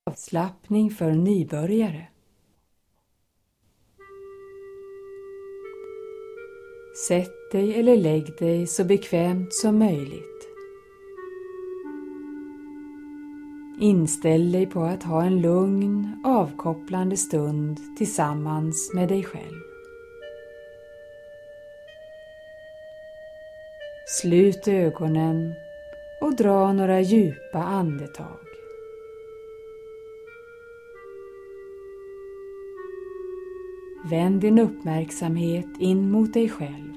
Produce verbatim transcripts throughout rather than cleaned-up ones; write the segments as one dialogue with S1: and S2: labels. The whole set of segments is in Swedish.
S1: avslappning för nybörjare. Sätt dig eller lägg dig så bekvämt som möjligt. Inställ dig på att ha en lugn, avkopplande stund tillsammans med dig själv. Slut ögonen och dra några djupa andetag. Vänd din uppmärksamhet in mot dig själv.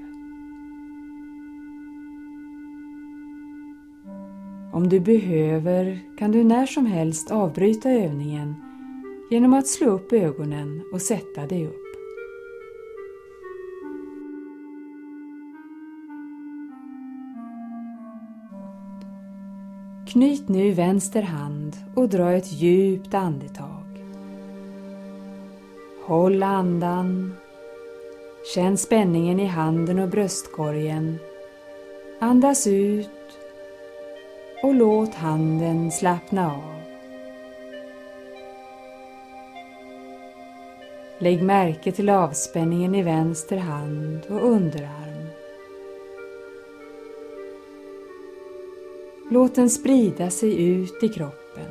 S1: Om du behöver kan du när som helst avbryta övningen genom att slå upp ögonen och sätta dig upp. Knyt nu vänster hand och dra ett djupt andetag. Håll andan. Känn spänningen i handen och bröstkorgen. Andas ut och låt handen slappna av. Lägg märke till avspänningen i vänster hand och underarm. Låt den sprida sig ut i kroppen.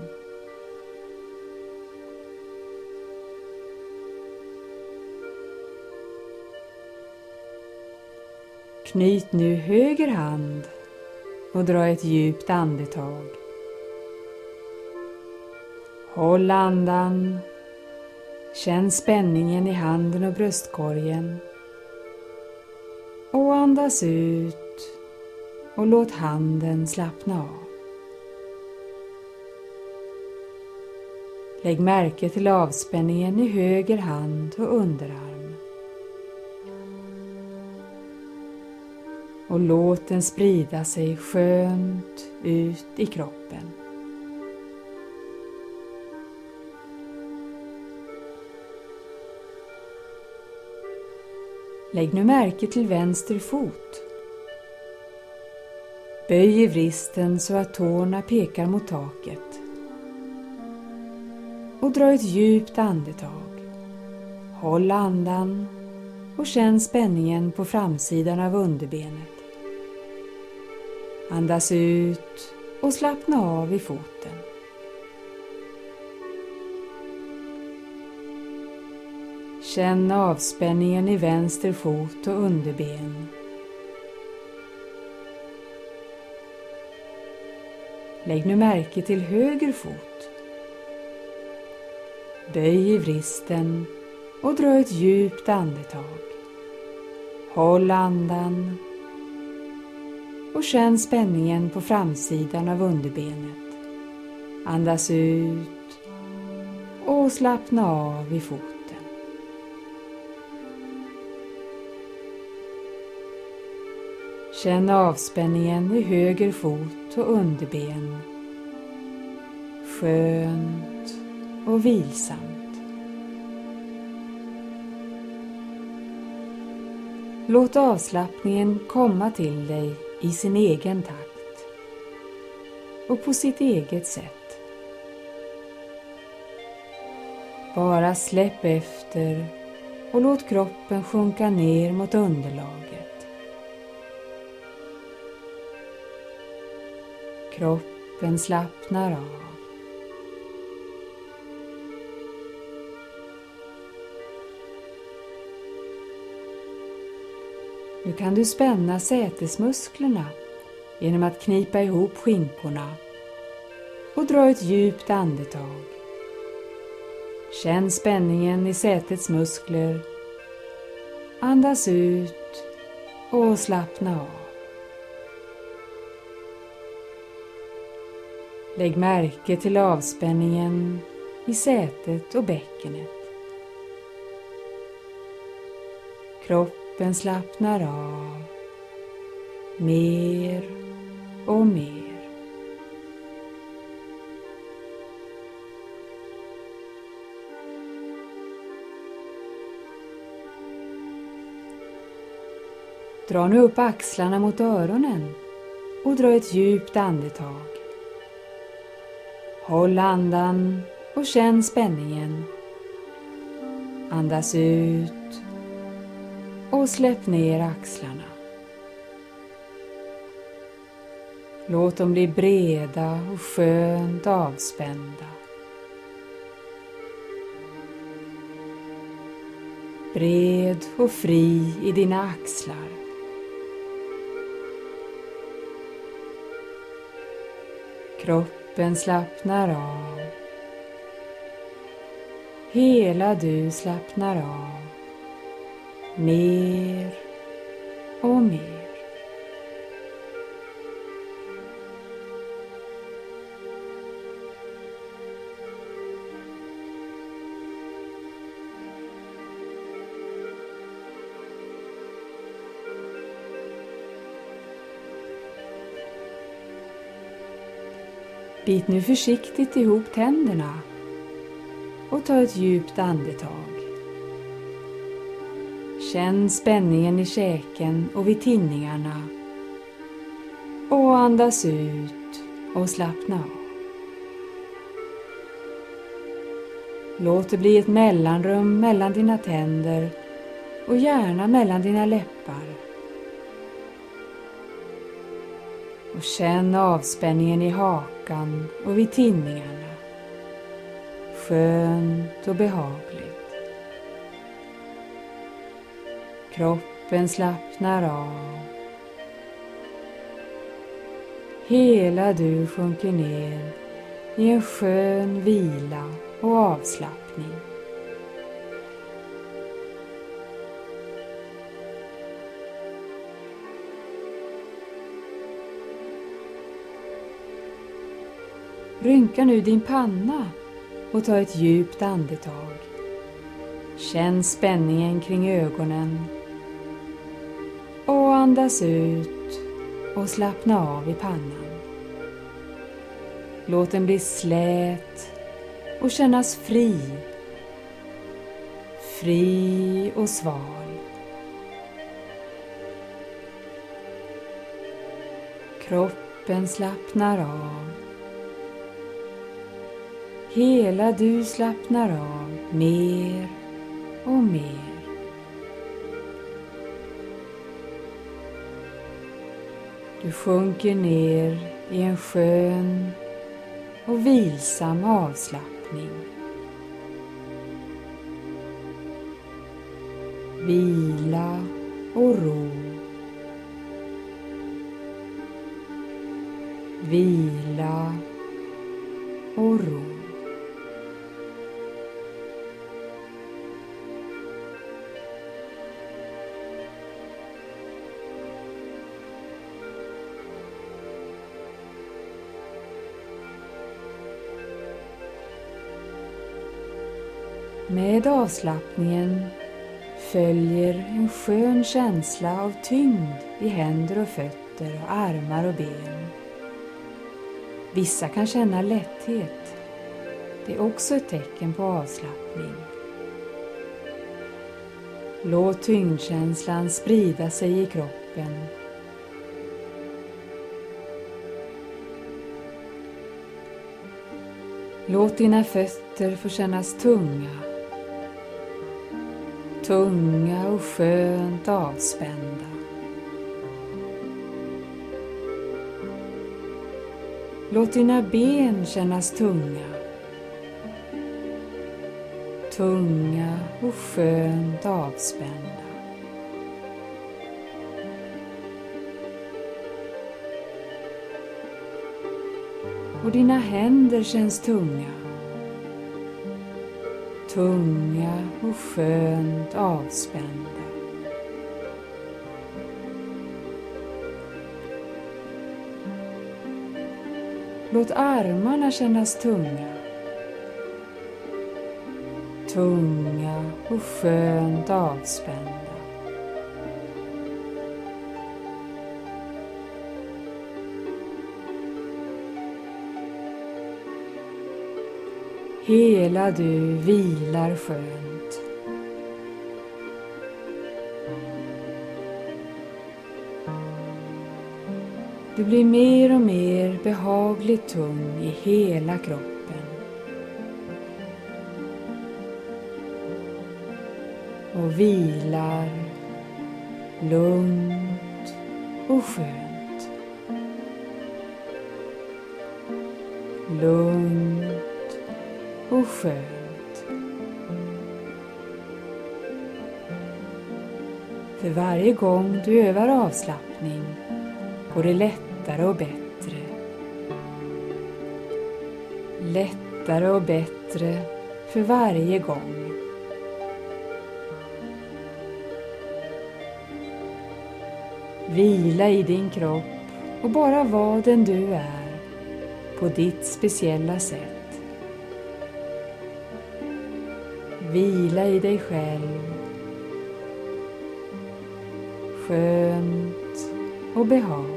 S1: Knyt nu höger hand och dra ett djupt andetag. Håll andan. Känn spänningen i handen och bröstkorgen. Och andas ut och låt handen slappna av. Lägg märke till avspänningen i höger hand och underarm. Och låt den sprida sig skönt ut i kroppen. Lägg nu märke till vänster fot. Böj i vristen så att tårna pekar mot taket. Och dra ett djupt andetag. Håll andan och känn spänningen på framsidan av underbenet. Andas ut och slappna av i foten. Känn avspänningen i vänster fot och underben. Lägg nu märke till höger fot. Böj i vristen och dra ett djupt andetag. Håll andan och känn spänningen på framsidan av underbenet. Andas ut och slappna av i foten. Känn avspänningen i höger fot och underben. Skönt och vilsamt. Låt avslappningen komma till dig i sin egen takt och på sitt eget sätt. Bara släpp efter och låt kroppen sjunka ner mot underlaget. Kroppen slappnar av. Nu kan du spänna sätesmusklerna genom att knipa ihop skinkorna och dra ett djupt andetag. Känn spänningen i sätets muskler. Andas ut och slappna av. Lägg märke till avspänningen i sätet och bäckenet. Kroppen slappnar av mer och mer. Dra nu upp axlarna mot öronen och dra ett djupt andetag. Håll andan och känn spänningen. Andas ut och släpp ner axlarna. Låt dem bli breda och skönt avspända. Bred och fri i dina axlar. Kroppen slappnar av. Hela du slappnar av. Mer och mer. Bit nu försiktigt ihop tänderna och ta ett djupt andetag. Känn spänningen i käken och vid tinningarna och andas ut och slappna av. Låt det bli ett mellanrum mellan dina tänder och gärna mellan dina läppar. Och känn avspänningen i hakan och vid tinningarna. Skönt och behagligt. Kroppen slappnar av. Hela du sjunker ner i en skön vila och avslappning. Rynka nu din panna och ta ett djupt andetag. Känn spänningen kring ögonen och andas ut och slappna av i pannan. Låt den bli slät och kännas fri. Fri och sval. Kroppen slappnar av. Hela du slappnar av mer och mer. Du sjunker ner i en skön och vilsam avslappning. Vila och ro. Vila och ro. Med avslappningen följer en skön känsla av tyngd i händer och fötter och armar och ben. Vissa kan känna lätthet. Det är också ett tecken på avslappning. Låt tyngdkänslan sprida sig i kroppen. Låt dina fötter få kännas tunga. Tunga och skönt avspända. Låt dina ben kännas tunga. Tunga och skönt avspända. Och dina händer känns tunga. Tunga och skönt avspända. Låt armarna kännas tunga. Tunga och skönt avspända. Hela du vilar skönt. Du blir mer och mer behagligt tung i hela kroppen. och vilar lugnt och skönt. Lugnt och skönt. För varje gång du övar avslappning går det lättare och bättre. Lättare och bättre för varje gång. Vila i din kropp och bara vara den du är på ditt speciella sätt. Vila i dig själv. Skönt och behagligt.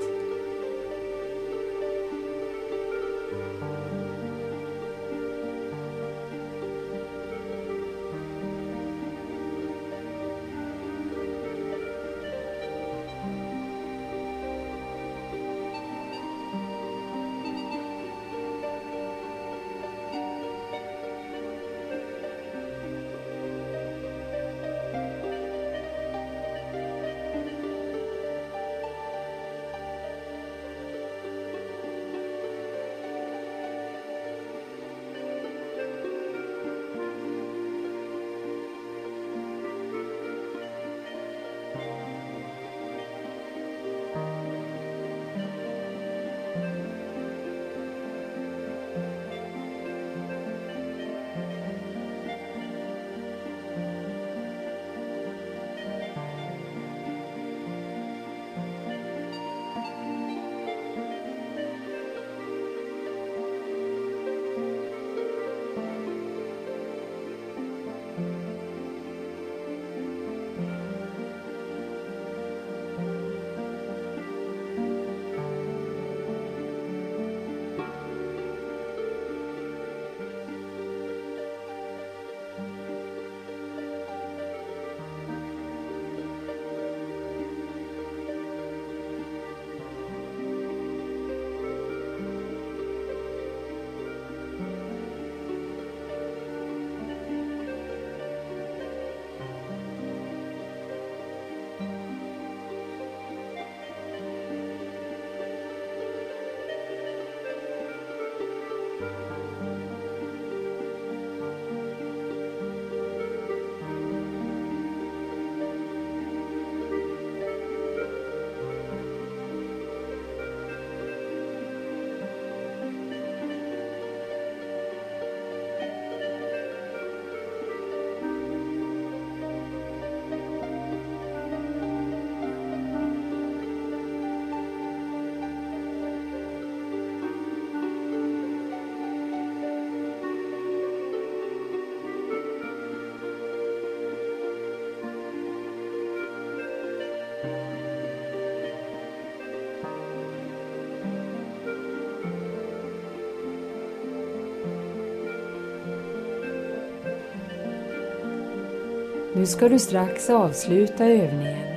S1: Nu ska du strax avsluta övningen.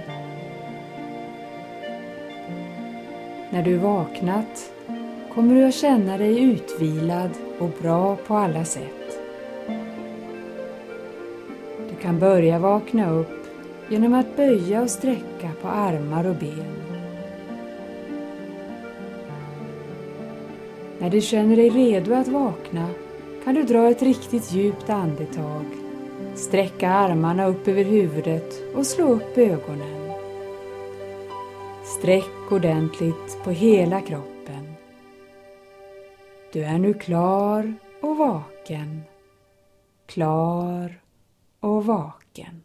S1: När du vaknat kommer du att känna dig utvilad och bra på alla sätt. Du kan börja vakna upp genom att böja och sträcka på armar och ben. När du känner dig redo att vakna kan du dra ett riktigt djupt andetag, sträcka armarna upp över huvudet och slå upp ögonen. Sträck ordentligt på hela kroppen. Du är nu klar och vaken. Klar och vaken.